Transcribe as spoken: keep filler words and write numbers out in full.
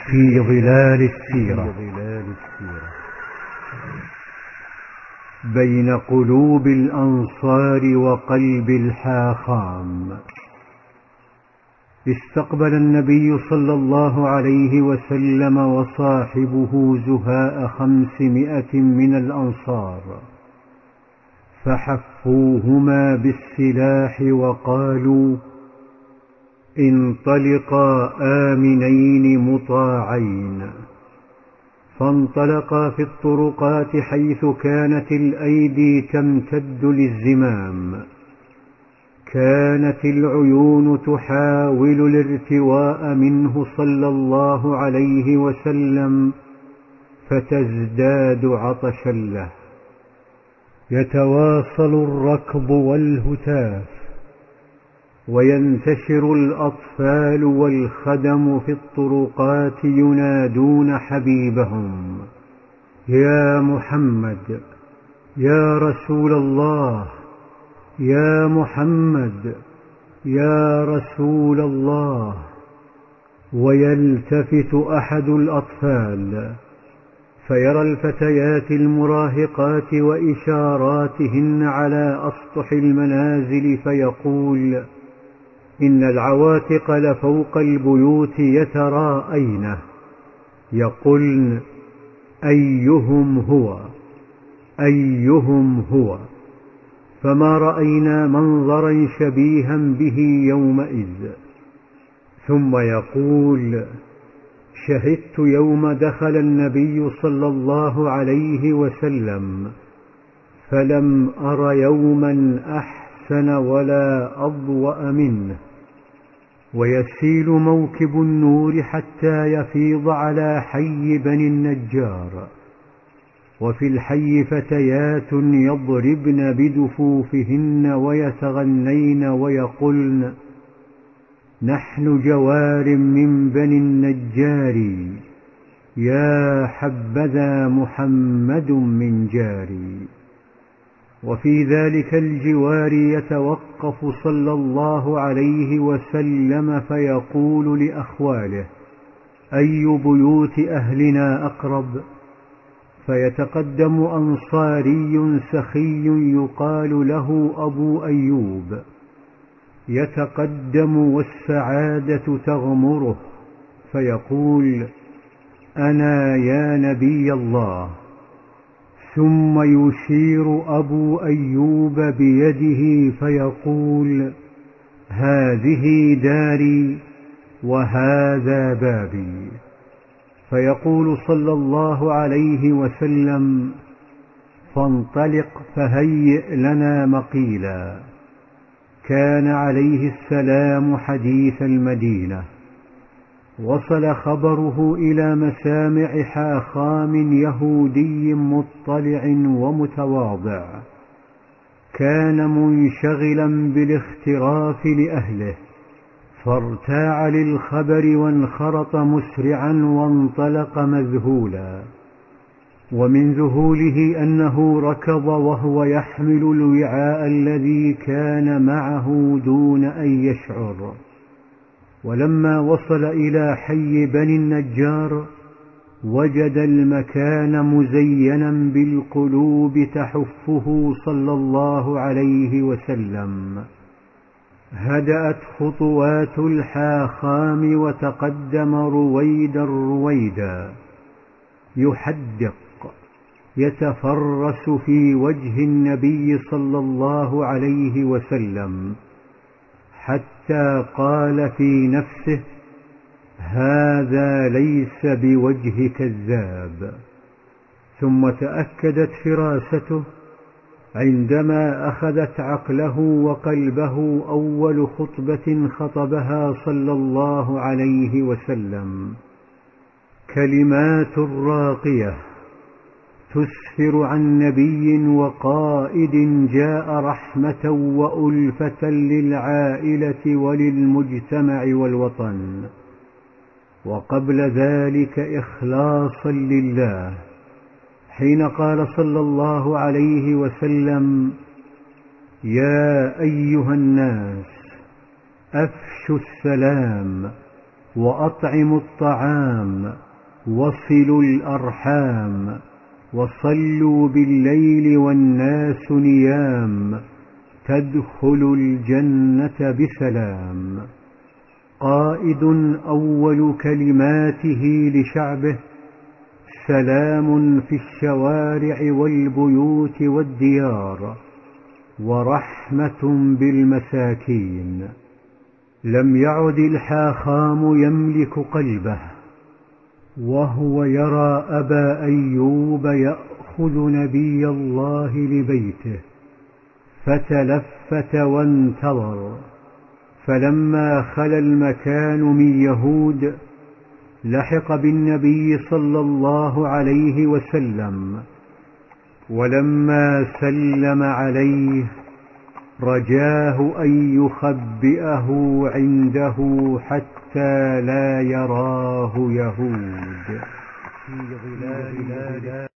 في ظلال السيرة بين قلوب الأنصار وقلب الحاخام. استقبل النبي صلى الله عليه وسلم وصاحبه زهاء خمسمائة من الأنصار، فحفوهما بالسلاح وقالوا: انطلقا آمنين مطاعين. فانطلقا في الطرقات حيث كانت الأيدي تمتد للزمام. كانت العيون تحاول الارتواء منه صلى الله عليه وسلم، فتزداد عطشا له. يتواصل الركض والهتاف، وينتشر الأطفال والخدم في الطرقات ينادون حبيبهم: يا محمد، يا رسول الله، يا محمد، يا رسول الله. ويلتفت أحد الأطفال فيرى الفتيات المراهقات وإشاراتهن على أسطح المنازل، فيقول: إن العواتق لفوق البيوت يتراءين، يقولن: أيهم هو، أيهم هو. فما رأينا منظرا شبيها به يومئذ. ثم يقول: شهدت يوم دخل النبي صلى الله عليه وسلم فلم أر يوما أحسن ولا أضوأ منه. ويسيل موكب النور حتى يفيض على حي بني النجار، وفي الحي فتيات يضربن بدفوفهن ويتغنين ويقولن: نحن جوار من بني النجار، يا حبذا محمد من جاري. وفي ذلك الجوار يتوقف صلى الله عليه وسلم فيقول لأخواله: أي بيوت أهلنا أقرب؟ فيتقدم أنصاري سخي يقال له أبو أيوب، يتقدم والسعادة تغمره، فيقول: أنا يا نبي الله. ثم يشير أبو أيوب بيده فيقول: هذه داري وهذا بابي. فيقول صلى الله عليه وسلم: فانطلق فهيئ لنا مقيلا. كان عليه السلام حديث المدينة. وصل خبره إلى مسامع حاخام يهودي مطلع ومتواضع، كان منشغلا بالاختراف لأهله، فارتاع للخبر وانخرط مسرعا وانطلق مذهولا. ومن ذهوله أنه ركض وهو يحمل الوعاء الذي كان معه دون أن يشعر. ولما وصل إلى حي بني النجار وجد المكان مزينا بالقلوب تحفه صلى الله عليه وسلم. هدأت خطوات الحاخام وتقدم رويدا رويدا، يحدق، يتفرس في وجه النبي صلى الله عليه وسلم، حتى قال في نفسه: هذا ليس بوجه كذاب. ثم تأكدت فراسته عندما أخذت عقله وقلبه أول خطبة خطبها صلى الله عليه وسلم، كلمات راقية تسفر عن نبي وقائد جاء رحمة وألفة للعائلة وللمجتمع والوطن، وقبل ذلك إخلاصا لله، حين قال صلى الله عليه وسلم: يا أيها الناس أفشوا السلام وأطعموا الطعام، وصلوا الأرحام، وصلوا بالليل والناس نيام، تدخلوا الجنة بسلام. قائد أول كلماته لشعبه: سلام في الشوارع والبيوت والديار، ورحمة بالمساكين. لم يعد الحاخام يملك قلبه وهو يرى أبا أيوب يأخذ نبي الله لبيته، فتلفت وانتظر، فلما خلا المكان من يهود لحق بالنبي صلى الله عليه وسلم، ولما سلم عليه رجاه أن يخبئه عنده حتى لا يراه يهود في ظلال